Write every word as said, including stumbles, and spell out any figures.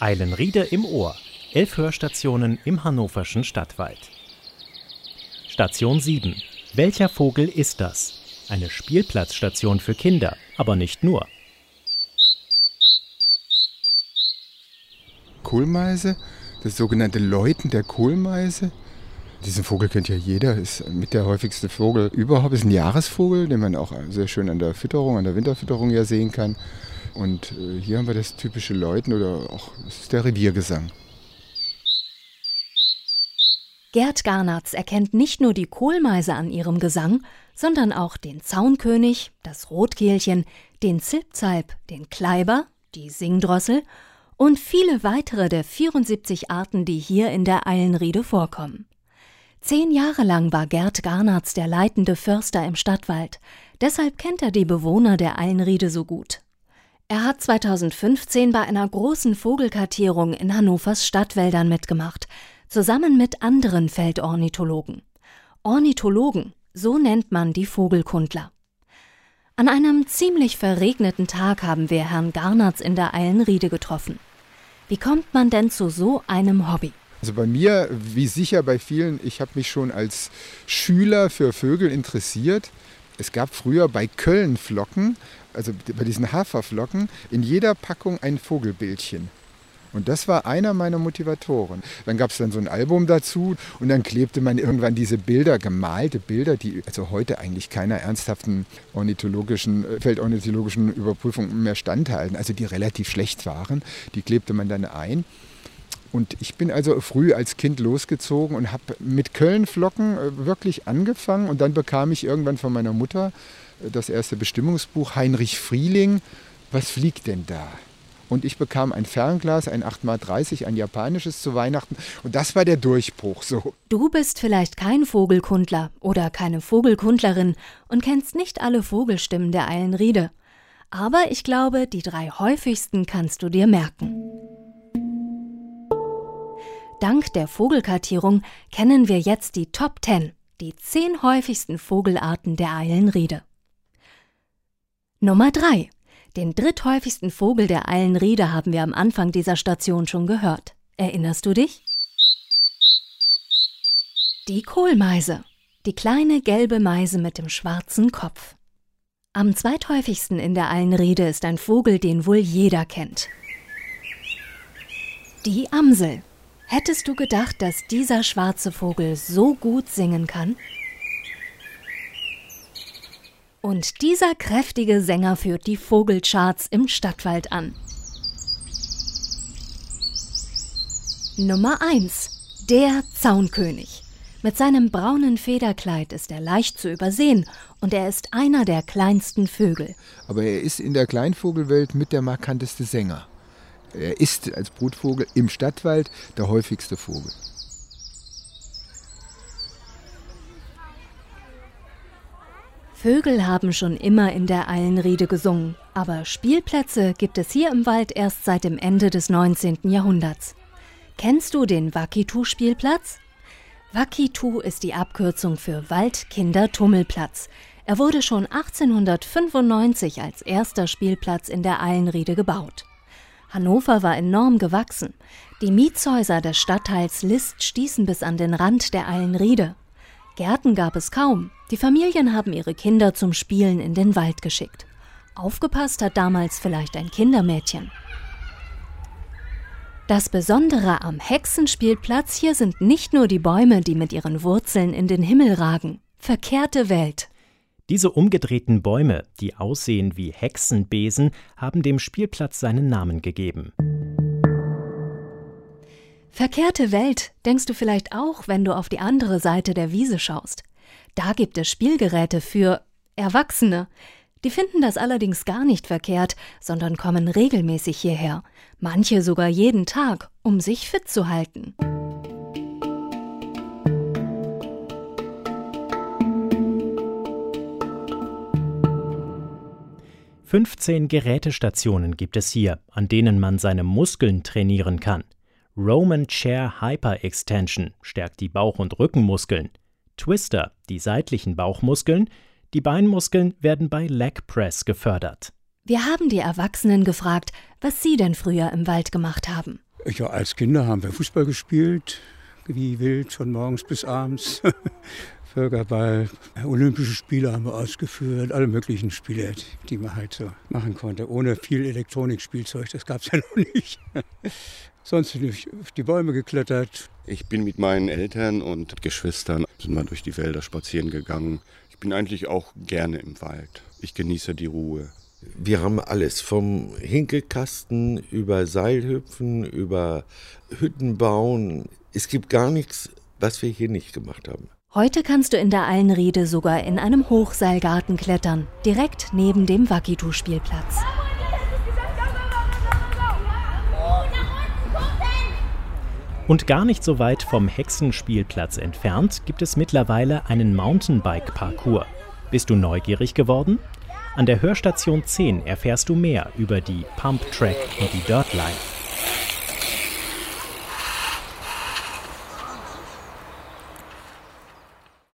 Eilenriede im Ohr. Elf Hörstationen im hannoverschen Stadtwald. Station sieben. Welcher Vogel ist das? Eine Spielplatzstation für Kinder, aber nicht nur. Kohlmeise, das sogenannte Läuten der Kohlmeise. Diesen Vogel kennt ja jeder, ist mit der häufigste Vogel überhaupt. Ist ein Jahresvogel, den man auch sehr schön an der Fütterung, an der Winterfütterung ja sehen kann. Und hier haben wir das typische Läuten oder auch das ist der Reviergesang. Gerd Garnatz erkennt nicht nur die Kohlmeise an ihrem Gesang, sondern auch den Zaunkönig, das Rotkehlchen, den Zilpzalp, den Kleiber, die Singdrossel und viele weitere der vierundsiebzig Arten, die hier in der Eilenriede vorkommen. Zehn Jahre lang war Gerd Garnatz der leitende Förster im Stadtwald. Deshalb kennt er die Bewohner der Eilenriede so gut. Er hat zweitausendfünfzehn bei einer großen Vogelkartierung in Hannovers Stadtwäldern mitgemacht, zusammen mit anderen Feldornithologen. Ornithologen, so nennt man die Vogelkundler. An einem ziemlich verregneten Tag haben wir Herrn Garnatz in der Eilenriede getroffen. Wie kommt man denn zu so einem Hobby? Also bei mir, wie sicher bei vielen, ich habe mich schon als Schüler für Vögel interessiert. Es gab früher bei Kölnflocken, also bei diesen Haferflocken, in jeder Packung ein Vogelbildchen. Und das war einer meiner Motivatoren. Dann gab es dann so ein Album dazu und dann klebte man irgendwann diese Bilder, gemalte Bilder, die also heute eigentlich keiner ernsthaften ornithologischen, feldornithologischen Überprüfung mehr standhalten, also die relativ schlecht waren, die klebte man dann ein. Und ich bin also früh als Kind losgezogen und habe mit Kölnflocken wirklich angefangen. Und dann bekam ich irgendwann von meiner Mutter das erste Bestimmungsbuch, Heinrich Frieling, was fliegt denn da? Und ich bekam ein Fernglas, ein acht mal dreißig, ein japanisches zu Weihnachten. Und das war der Durchbruch so. Du bist vielleicht kein Vogelkundler oder keine Vogelkundlerin und kennst nicht alle Vogelstimmen der Eilenriede. Aber ich glaube, die drei häufigsten kannst du dir merken. Dank der Vogelkartierung kennen wir jetzt die Top zehn, die zehn häufigsten Vogelarten der Eilenriede. Nummer drei. Den dritthäufigsten Vogel der Eilenriede haben wir am Anfang dieser Station schon gehört. Erinnerst du dich? Die Kohlmeise. Die kleine gelbe Meise mit dem schwarzen Kopf. Am zweithäufigsten in der Eilenriede ist ein Vogel, den wohl jeder kennt. Die Amsel. Hättest du gedacht, dass dieser schwarze Vogel so gut singen kann? Und dieser kräftige Sänger führt die Vogelcharts im Stadtwald an. Nummer eins. Der Zaunkönig. Mit seinem braunen Federkleid ist er leicht zu übersehen und er ist einer der kleinsten Vögel. Aber er ist in der Kleinvogelwelt mit der markanteste Sänger. Er ist als Brutvogel im Stadtwald der häufigste Vogel. Vögel haben schon immer in der Eilenriede gesungen, aber Spielplätze gibt es hier im Wald erst seit dem Ende des neunzehnten Jahrhunderts. Kennst du den Wakitu-Spielplatz? Wakitu ist die Abkürzung für Waldkindertummelplatz. Er wurde schon achtzehnhundertfünfundneunzig als erster Spielplatz in der Eilenriede gebaut. Hannover war enorm gewachsen. Die Mietshäuser des Stadtteils List stießen bis an den Rand der Eilenriede. Gärten gab es kaum. Die Familien haben ihre Kinder zum Spielen in den Wald geschickt. Aufgepasst hat damals vielleicht ein Kindermädchen. Das Besondere am Hexenspielplatz hier sind nicht nur die Bäume, die mit ihren Wurzeln in den Himmel ragen. Verkehrte Welt. Diese umgedrehten Bäume, die aussehen wie Hexenbesen, haben dem Spielplatz seinen Namen gegeben. Verkehrte Welt denkst du vielleicht auch, wenn du auf die andere Seite der Wiese schaust. Da gibt es Spielgeräte für Erwachsene. Die finden das allerdings gar nicht verkehrt, sondern kommen regelmäßig hierher. Manche sogar jeden Tag, um sich fit zu halten. fünfzehn Gerätestationen gibt es hier, an denen man seine Muskeln trainieren kann. Roman Chair Hyper Extension stärkt die Bauch- und Rückenmuskeln. Twister, die seitlichen Bauchmuskeln. Die Beinmuskeln werden bei Leg Press gefördert. Wir haben die Erwachsenen gefragt, was sie denn früher im Wald gemacht haben. Ja, als Kinder haben wir Fußball gespielt, wie wild, von morgens bis abends. Völkerball, Olympische Spiele haben wir ausgeführt, alle möglichen Spiele, die man halt so machen konnte. Ohne viel Elektronikspielzeug, das gab es ja noch nicht. Sonst bin ich auf die Bäume geklettert. Ich bin mit meinen Eltern und Geschwistern sind wir durch die Wälder spazieren gegangen. Ich bin eigentlich auch gerne im Wald. Ich genieße die Ruhe. Wir haben alles, vom Hinkelkasten über Seilhüpfen, über Hütten bauen. Es gibt gar nichts, was wir hier nicht gemacht haben. Heute kannst du in der Allenriede sogar in einem Hochseilgarten klettern, direkt neben dem Wakitu-Spielplatz. Und gar nicht so weit vom Hexenspielplatz entfernt gibt es mittlerweile einen Mountainbike-Parcours. Bist du neugierig geworden? An der Hörstation zehn erfährst du mehr über die Pump Track und die Dirt Line.